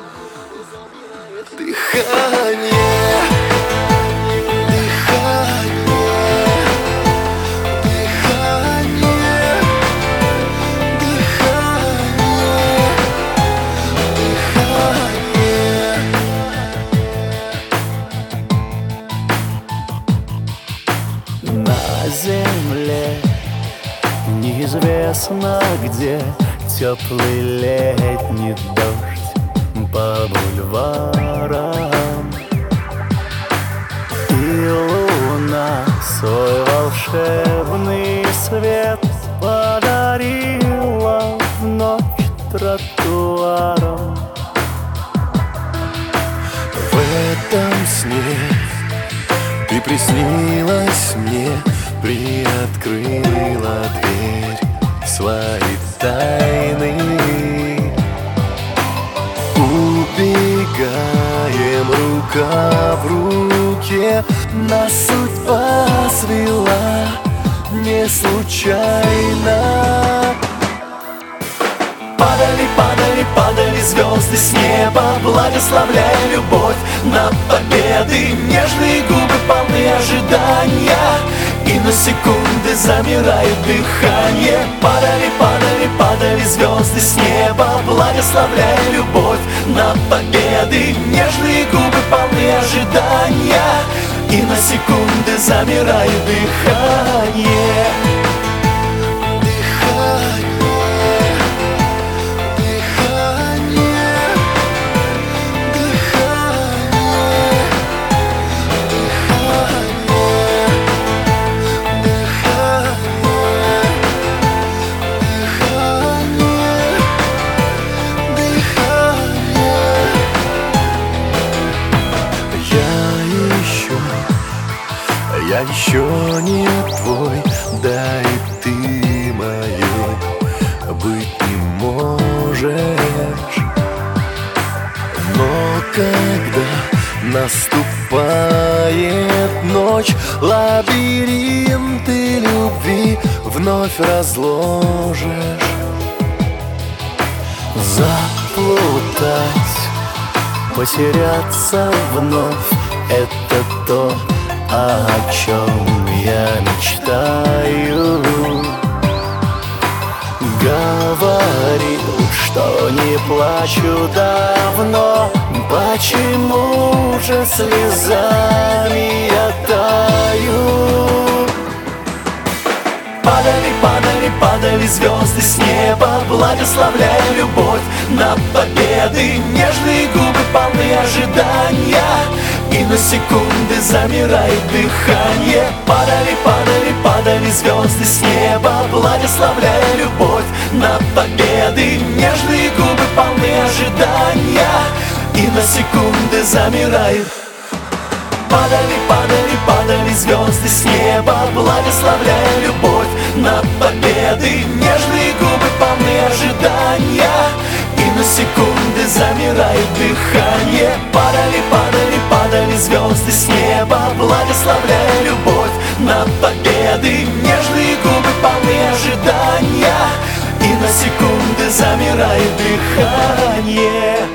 Дыхание, дыхание, дыхание, дыхание, дыхание. На земле неизвестно где теплый летний дождь по бульварам, и луна свой волшебный свет подарила в ночь тротуарам. В этом сне ты приснилась мне, приоткрыла дверь свои тайны. Убегаем рука в руке, нас судьба свела не случайно. Падали, падали, падали звезды с неба, благословляя любовь на победы. Нежные губы полны ожидания, и на секунды замирает дыхание. Падали, падали, падали звезды с неба, благословляя любовь на победы. Нежные губы полны ожидания, и на секунды замирает дыхание. Я еще не твой, да и ты моей быть не можешь. Но когда наступает ночь, лабиринты любви вновь разложишь. Заплутать, потеряться вновь — это то, о чем я мечтаю. Говорил, что не плачу давно, почему же слезами я таю? Падали, падали, падали звезды с неба, благословляя любовь на победы. Нежные губы полны ожидания, и на секунды замирает дыхание. Падали, падали, падали звезды с неба, благословляя любовь на победы. Нежные губы полны ожидания, и на секунды замирает. Падали, падали, падали звезды с неба, благословляя любовь на победы. Нежные губы полны ожидания, и на секунды замирает дыхание. Падали, падали, падали звезды с неба, благословляя любовь на победы. Нежные губы полны ожидания, и на секунды замирает дыхание.